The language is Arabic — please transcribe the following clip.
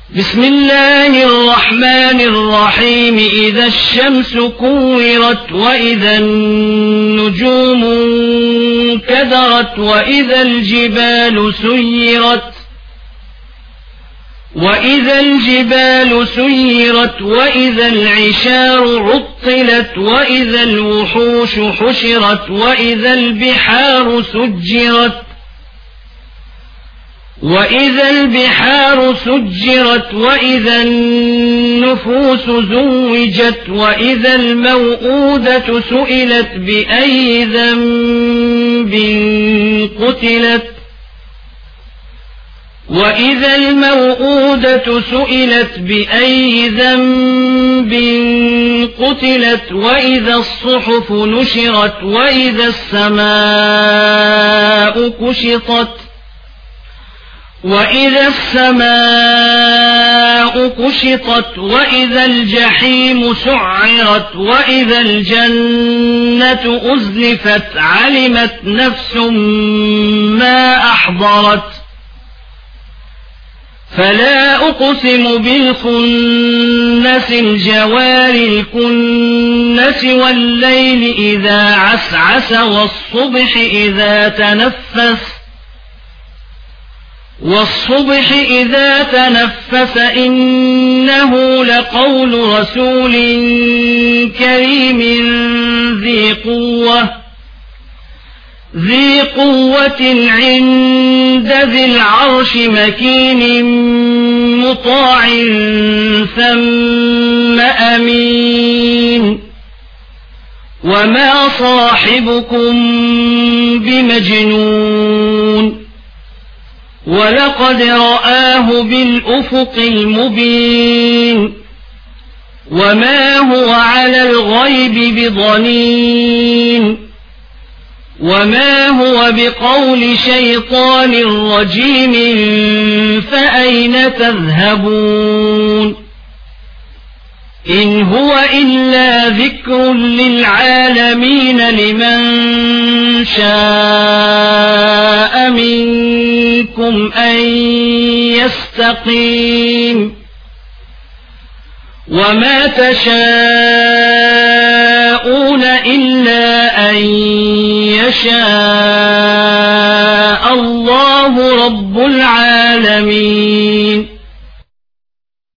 بسم الله الرحمن الرحيم. إذا الشمس كورت وإذا النجوم انكدرت وإذا الجبال سيرت وإذا العشار عطلت وإذا الوحوش حشرت وإذا البحار سجرت وإذا النفوس زوجت وإذا الموءودة سئلت بأي ذنب قتلت وإذا الصحف نشرت وإذا السماء كشطت وإذا الجحيم سعرت وإذا الجنة أزلفت علمت نفس ما أحضرت. فلا أقسم بالخنس الجوار الكنس والليل إذا عسعس والصبح إذا تنفس إنه لقول رسول كريم ذي قوة عند ذي العرش مكين مطاع ثم أمين. وما صاحبكم بمجنون ولقد رآه بالأفق المبين. وما هو على الغيب بضنين وما هو بقول شيطان رجيم فأين تذهبون إن هو إلا ذكر للعالمين لمن شاء منكم أن يستقيم. وما تشاءون إلا أن يشاء الله رب العالمين.